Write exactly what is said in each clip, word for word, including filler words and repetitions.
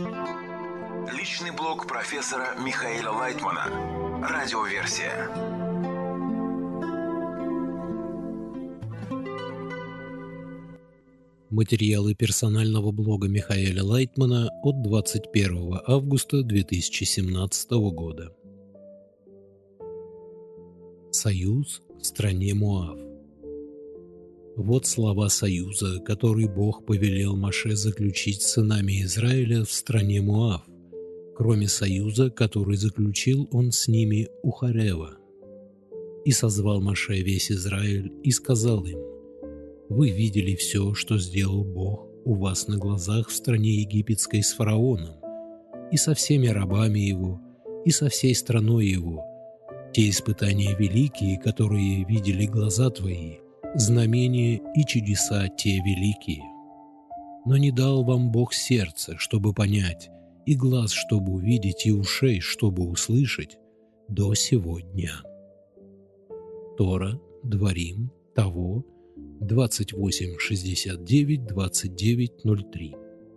Личный блог профессора Михаила Лайтмана. Радиоверсия. Материалы персонального блога Михаила Лайтмана от двадцать первого августа две тысячи семнадцатого года. Союз в стране Моав. Вот слова союза, который Бог повелел Моше заключить с сынами Израиля в стране Моав, кроме союза, который заключил он с ними у Хорева. И созвал Моше весь Израиль и сказал им: «Вы видели все, что сделал Бог у вас на глазах в стране египетской с фараоном, и со всеми рабами его, и со всей страной его, те испытания великие, которые видели глаза твои, знамения и чудеса те великие. Но не дал вам Бог сердца, чтобы понять, и глаз, чтобы увидеть, и ушей, чтобы услышать, до сего дня». Тора, Дворим, Того, двадцать восемь шестьдесят девять, двадцать девять ноль три.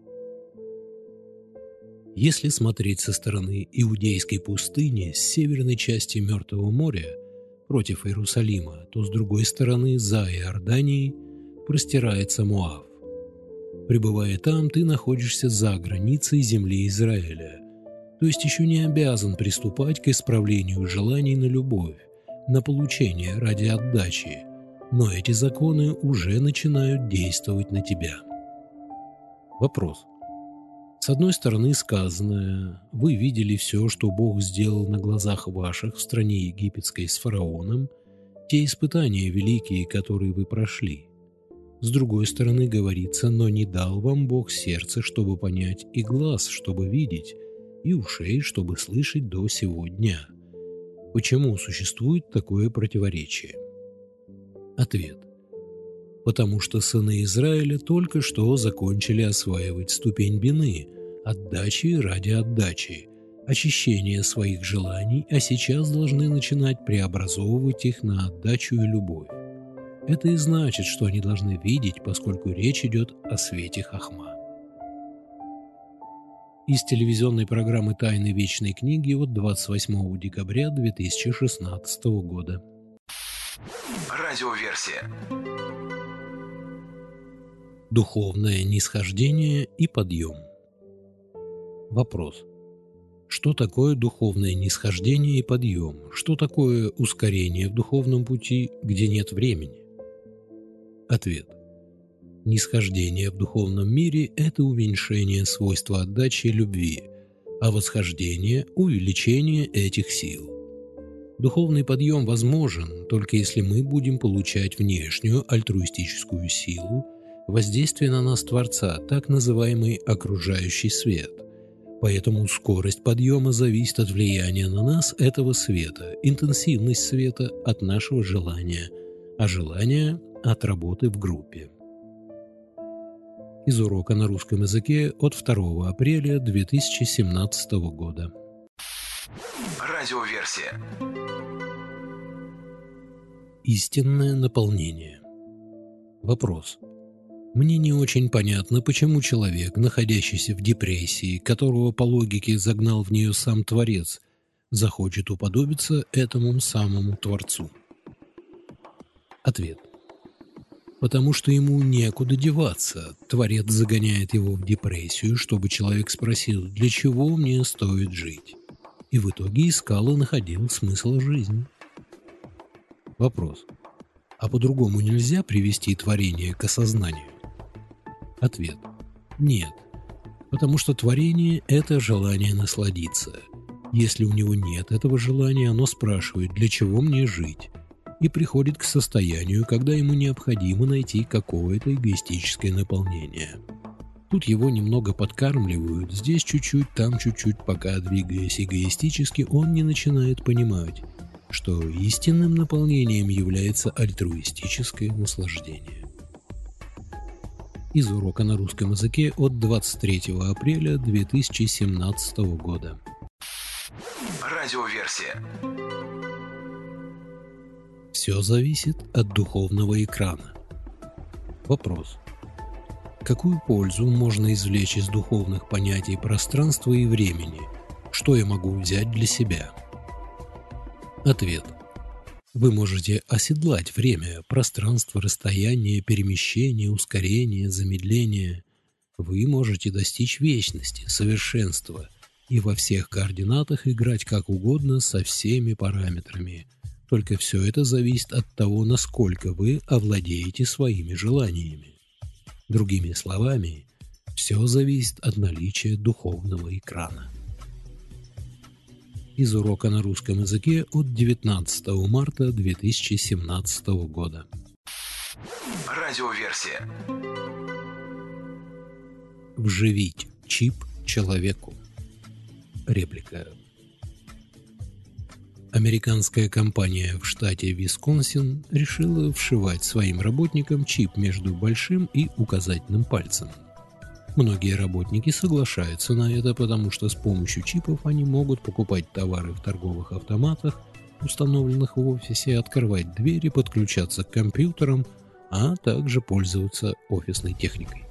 Если смотреть со стороны Иудейской пустыни, с северной части Мертвого моря, против Иерусалима, то с другой стороны, за Иорданией, простирается Моав. Пребывая там, ты находишься за границей земли Израиля, то есть еще не обязан приступать к исправлению желаний на любовь, на получение ради отдачи, но эти законы уже начинают действовать на тебя. Вопрос. С одной стороны сказанное: «Вы видели все, что Бог сделал на глазах ваших в стране египетской с фараоном, те испытания великие, которые вы прошли». С другой стороны говорится: «Но не дал вам Бог сердце, чтобы понять, и глаз, чтобы видеть, и ушей, чтобы слышать до сего дня». Почему существует такое противоречие? Ответ. Потому что сыны Израиля только что закончили осваивать ступень бины, отдачи ради отдачи, очищения своих желаний, а сейчас должны начинать преобразовывать их на отдачу и любовь. Это и значит, что они должны видеть, поскольку речь идет о свете Хохма. Из телевизионной программы «Тайны вечной книги» от двадцать восьмого декабря две тысячи шестнадцатого года. Радиоверсия. Духовное нисхождение и подъем. Вопрос. Что такое духовное нисхождение и подъем? Что такое ускорение в духовном пути, где нет времени? Ответ. Нисхождение в духовном мире – это уменьшение свойства отдачи и любви, а восхождение – увеличение этих сил. Духовный подъем возможен, только если мы будем получать внешнюю альтруистическую силу, воздействие на нас Творца, так называемый окружающий свет. Поэтому скорость подъема зависит от влияния на нас этого света, интенсивность света от нашего желания, а желание от работы в группе. Из урока на русском языке от второго апреля две тысячи семнадцатого года. Радиоверсия. Истинное наполнение. Вопрос. Мне не очень понятно, почему человек, находящийся в депрессии, которого по логике загнал в нее сам Творец, захочет уподобиться этому самому Творцу. Ответ. Потому что ему некуда деваться. Творец загоняет его в депрессию, чтобы человек спросил, для чего мне стоит жить. И в итоге искал и находил смысл жизни. Вопрос. А по-другому нельзя привести творение к осознанию? Ответ. Нет. Потому что творение – это желание насладиться. Если у него нет этого желания, оно спрашивает, для чего мне жить? И приходит к состоянию, когда ему необходимо найти какое-то эгоистическое наполнение. Тут его немного подкармливают, здесь чуть-чуть, там чуть-чуть, пока, двигаясь эгоистически, он не начинает понимать, что истинным наполнением является альтруистическое наслаждение. Из урока на русском языке от двадцать третьего апреля две тысячи семнадцатого года. Радиоверсия. Все зависит от духовного экрана. Вопрос. Какую пользу можно извлечь из духовных понятий пространства и времени? Что я могу взять для себя? Ответ. Вы можете оседлать время, пространство, расстояние, перемещение, ускорение, замедление. Вы можете достичь вечности, совершенства и во всех координатах играть как угодно со всеми параметрами. Только все это зависит от того, насколько вы овладеете своими желаниями. Другими словами, все зависит от наличия духовного экрана. Из урока на русском языке от девятнадцатого марта две тысячи семнадцатого года. Радиоверсия. Вживить чип человеку. Реплика. Американская компания в штате Висконсин решила вшивать своим работникам чип между большим и указательным пальцем. Многие работники соглашаются на это, потому что с помощью чипов они могут покупать товары в торговых автоматах, установленных в офисе, открывать двери, подключаться к компьютерам, а также пользоваться офисной техникой.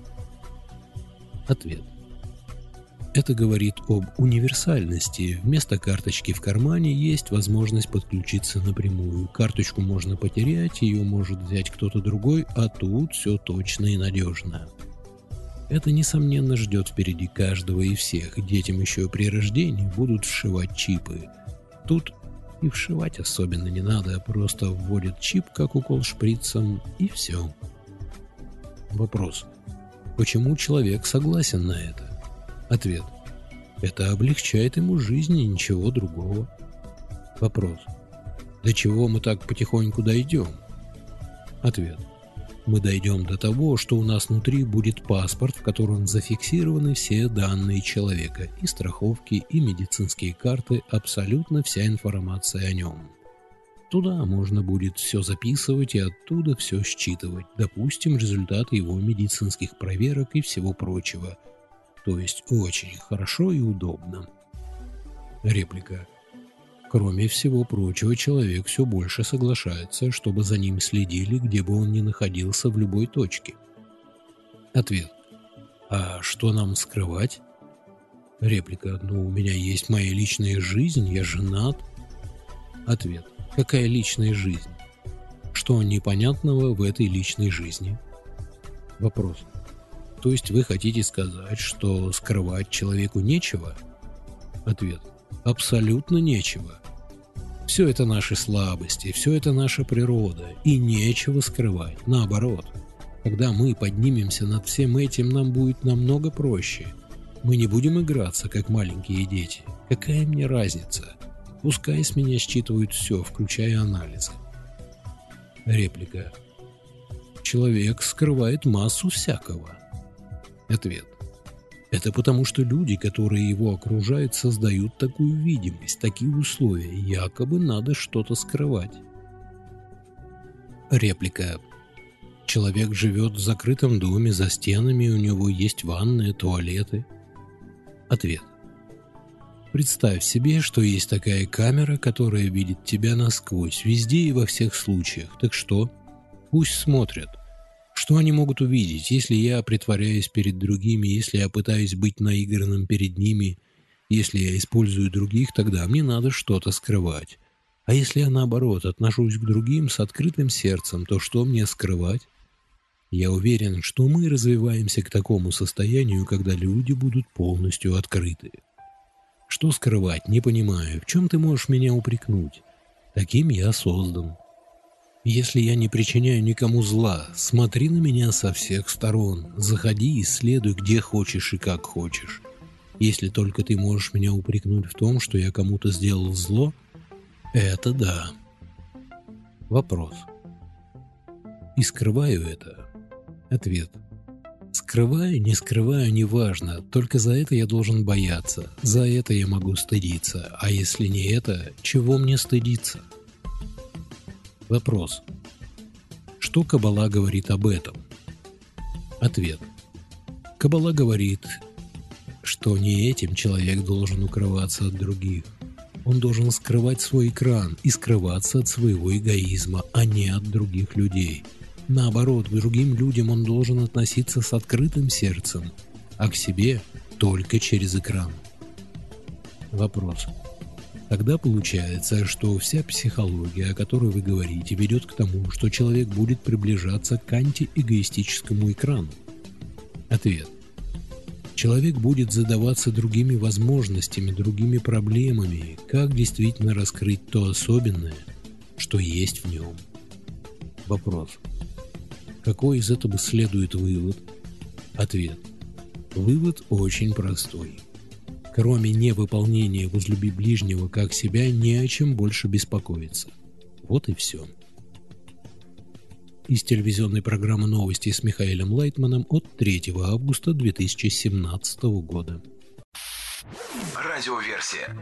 Ответ. Это говорит об универсальности. Вместо карточки в кармане есть возможность подключиться напрямую. Карточку можно потерять, ее может взять кто-то другой, а тут все точно и надежно. Это, несомненно, ждет впереди каждого и всех. Детям еще при рождении будут вшивать чипы. Тут и вшивать особенно не надо, просто вводят чип, как укол шприцем, и все. Вопрос. Почему человек согласен на это? Ответ. Это облегчает ему жизнь и ничего другого. Вопрос. До чего мы так потихоньку дойдем? Ответ. Мы дойдем до того, что у нас внутри будет паспорт, в котором зафиксированы все данные человека, и страховки, и медицинские карты, абсолютно вся информация о нем. Туда можно будет все записывать и оттуда все считывать, допустим, результаты его медицинских проверок и всего прочего. То есть очень хорошо и удобно. Реплика. Кроме всего прочего, человек все больше соглашается, чтобы за ним следили, где бы он ни находился в любой точке. Ответ. А что нам скрывать? Реплика. Ну, у меня есть моя личная жизнь, я женат. Ответ. Какая личная жизнь? Что непонятного в этой личной жизни? Вопрос. То есть вы хотите сказать, что скрывать человеку нечего? Ответ. Абсолютно нечего. Все это наши слабости, все это наша природа, и нечего скрывать. Наоборот, когда мы поднимемся над всем этим, нам будет намного проще. Мы не будем играться, как маленькие дети. Какая мне разница? Пускай с меня считывают все, включая анализы. Реплика. Человек скрывает массу всякого. Ответ. Это потому, что люди, которые его окружают, создают такую видимость, такие условия, якобы надо что-то скрывать. Реплика. Человек живет в закрытом доме, за стенами у него есть ванная, туалеты. Ответ. Представь себе, что есть такая камера, которая видит тебя насквозь, везде и во всех случаях. Так что? Пусть смотрят. Что они могут увидеть, если я притворяюсь перед другими, если я пытаюсь быть наигранным перед ними, если я использую других, тогда мне надо что-то скрывать. А если я, наоборот, отношусь к другим с открытым сердцем, то что мне скрывать? Я уверен, что мы развиваемся к такому состоянию, когда люди будут полностью открыты. Что скрывать, не понимаю, в чем ты можешь меня упрекнуть? Таким я создан. Если я не причиняю никому зла, смотри на меня со всех сторон, заходи и исследуй где хочешь и как хочешь. Если только ты можешь меня упрекнуть в том, что я кому-то сделал зло, это да. Вопрос. И скрываю это? Ответ. Скрываю, не скрываю, неважно, только за это я должен бояться, за это я могу стыдиться, а если не это, чего мне стыдиться? Вопрос. Что Каббала говорит об этом? Ответ. Каббала говорит, что не этим человек должен укрываться от других. Он должен скрывать свой экран и скрываться от своего эгоизма, а не от других людей. Наоборот, к другим людям он должен относиться с открытым сердцем, а к себе только через экран. Вопрос. Тогда получается, что вся психология, о которой вы говорите, ведет к тому, что человек будет приближаться к антиэгоистическому экрану. Ответ. Человек будет задаваться другими возможностями, другими проблемами, как действительно раскрыть то особенное, что есть в нем. Вопрос. Какой из этого следует вывод? Ответ. Вывод очень простой. Кроме невыполнения «возлюби ближнего как себя» не о чем больше беспокоиться. Вот и все. Из телевизионной программы «Новости» с Михаилом Лайтманом от третьего августа две тысячи семнадцатого года. Радиоверсия.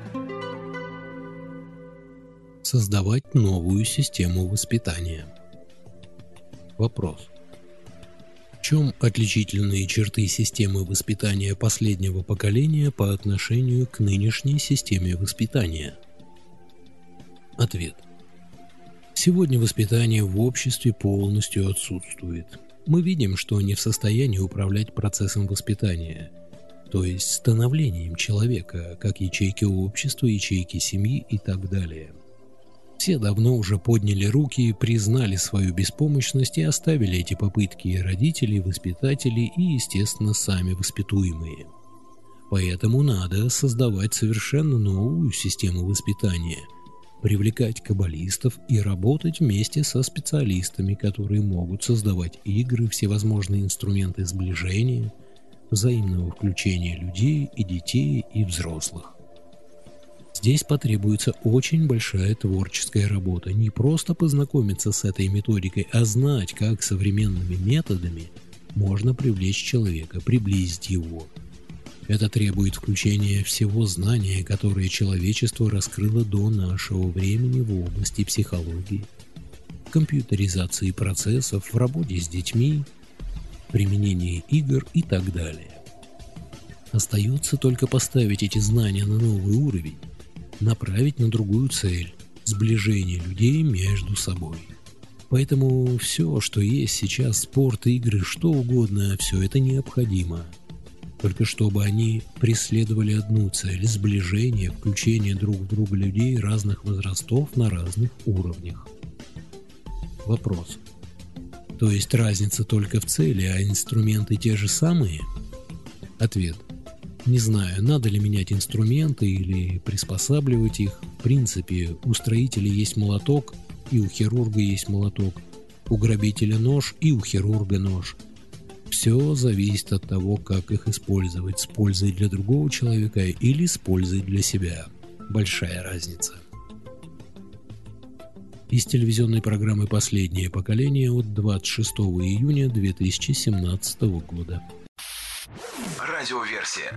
Создавать новую систему воспитания. Вопрос. В чем отличительные черты системы воспитания последнего поколения по отношению к нынешней системе воспитания? Ответ. Сегодня воспитание в обществе полностью отсутствует. Мы видим, что не в состоянии управлять процессом воспитания, то есть становлением человека, как ячейки общества, ячейки семьи и так далее. Все давно уже подняли руки, признали свою беспомощность и оставили эти попытки родителей, воспитателей и, естественно, сами воспитуемые. Поэтому надо создавать совершенно новую систему воспитания, привлекать каббалистов и работать вместе со специалистами, которые могут создавать игры, всевозможные инструменты сближения, взаимного включения людей и детей и взрослых. Здесь потребуется очень большая творческая работа, не просто познакомиться с этой методикой, а знать, как современными методами можно привлечь человека, приблизить его. Это требует включения всего знания, которое человечество раскрыло до нашего времени в области психологии, компьютеризации процессов, в работе с детьми, применении игр и так далее. Остается только поставить эти знания на новый уровень, направить на другую цель – сближение людей между собой. Поэтому все, что есть сейчас, спорт, игры, что угодно, все это необходимо. Только чтобы они преследовали одну цель – сближение, включение друг в друга людей разных возрастов на разных уровнях. Вопрос. То есть разница только в цели, а инструменты те же самые? Ответ. Не знаю, надо ли менять инструменты или приспосабливать их. В принципе, у строителя есть молоток, и у хирурга есть молоток. У грабителя нож, и у хирурга нож. Все зависит от того, как их использовать, с пользой для другого человека или с пользой для себя. Большая разница. Из телевизионной программы «Последнее поколение» от двадцать шестого июня две тысячи семнадцатого года. Радиоверсия.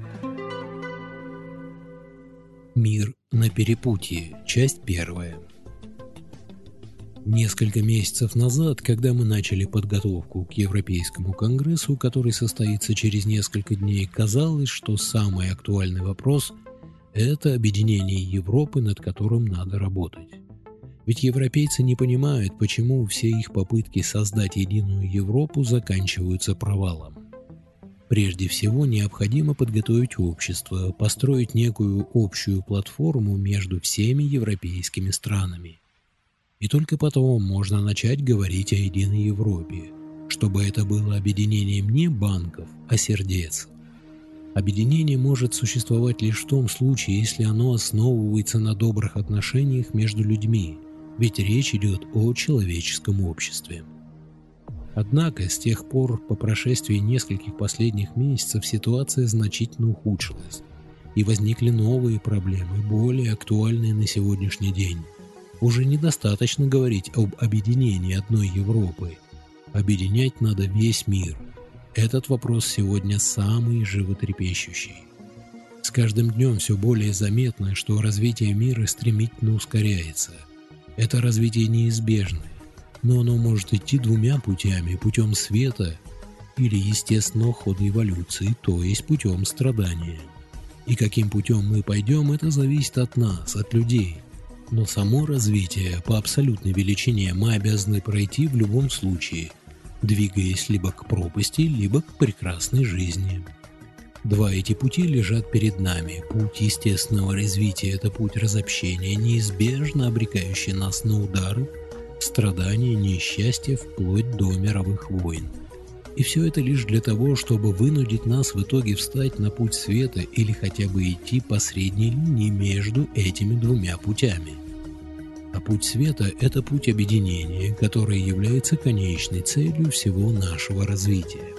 Мир на перепутье. Часть первая. Несколько месяцев назад, когда мы начали подготовку к Европейскому конгрессу, который состоится через несколько дней, казалось, что самый актуальный вопрос – это объединение Европы, над которым надо работать. Ведь европейцы не понимают, почему все их попытки создать единую Европу заканчиваются провалом. Прежде всего, необходимо подготовить общество, построить некую общую платформу между всеми европейскими странами. И только потом можно начать говорить о единой Европе, чтобы это было объединением не банков, а сердец. Объединение может существовать лишь в том случае, если оно основывается на добрых отношениях между людьми, ведь речь идет о человеческом обществе. Однако, с тех пор, по прошествии нескольких последних месяцев, ситуация значительно ухудшилась, и возникли новые проблемы, более актуальные на сегодняшний день. Уже недостаточно говорить об объединении одной Европы. Объединять надо весь мир. Этот вопрос сегодня самый животрепещущий. С каждым днем все более заметно, что развитие мира стремительно ускоряется. Это развитие неизбежно. Но оно может идти двумя путями – путем света или естественного хода эволюции, то есть путем страдания. И каким путем мы пойдем, это зависит от нас, от людей. Но само развитие по абсолютной величине мы обязаны пройти в любом случае, двигаясь либо к пропасти, либо к прекрасной жизни. Два эти пути лежат перед нами. Путь естественного развития – это путь разобщения, неизбежно обрекающий нас на удары, страдания, несчастья, вплоть до мировых войн. И все это лишь для того, чтобы вынудить нас в итоге встать на путь света или хотя бы идти по средней линии между этими двумя путями. А путь света – это путь объединения, который является конечной целью всего нашего развития.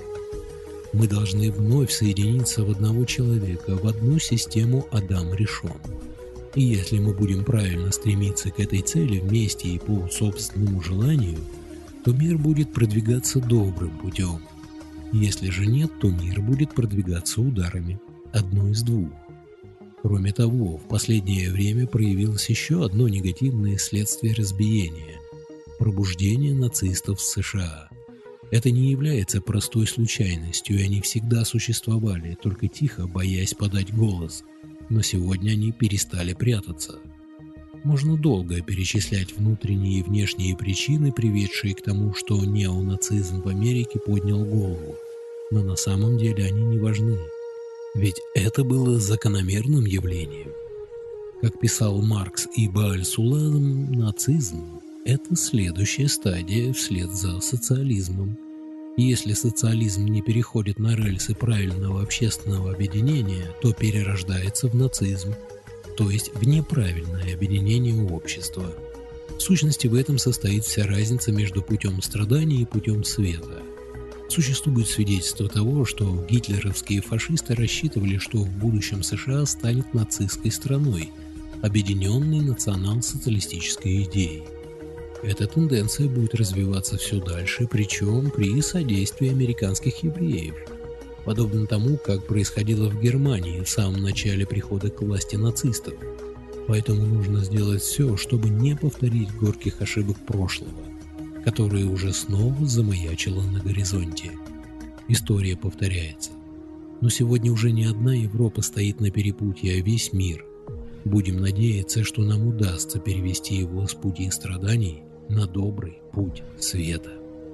Мы должны вновь соединиться в одного человека, в одну систему Адам решен. И если мы будем правильно стремиться к этой цели вместе и по собственному желанию, то мир будет продвигаться добрым путем. Если же нет, то мир будет продвигаться ударами. Одно из двух. Кроме того, в последнее время проявилось еще одно негативное следствие разбиения – пробуждение нацистов в США. Это не является простой случайностью, и они всегда существовали, только тихо, боясь подать голос. Но сегодня они перестали прятаться. Можно долго перечислять внутренние и внешние причины, приведшие к тому, что неонацизм в Америке поднял голову. Но на самом деле они не важны. Ведь это было закономерным явлением. Как писал Маркс и Бааль-Суладом, нацизм – это следующая стадия вслед за социализмом. И если социализм не переходит на рельсы правильного общественного объединения, то перерождается в нацизм, то есть в неправильное объединение общества. В сущности, в этом состоит вся разница между путем страдания и путем света. Существует свидетельство того, что гитлеровские фашисты рассчитывали, что в будущем США станет нацистской страной, объединенной национал-социалистической идеей. Эта тенденция будет развиваться все дальше, причем при содействии американских евреев, подобно тому, как происходило в Германии в самом начале прихода к власти нацистов. Поэтому нужно сделать все, чтобы не повторить горьких ошибок прошлого, которое уже снова замаячило на горизонте. История повторяется. Но сегодня уже не одна Европа стоит на перепутье, а весь мир. Будем надеяться, что нам удастся перевести его с пути страданий на добрый путь света.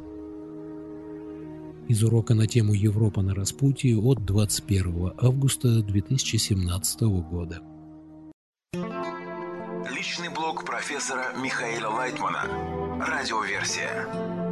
Из урока на тему «Европа на распутье» от двадцать первого августа две тысячи семнадцатого года. Личный блог профессора Михаила Лайтмана. Радиоверсия.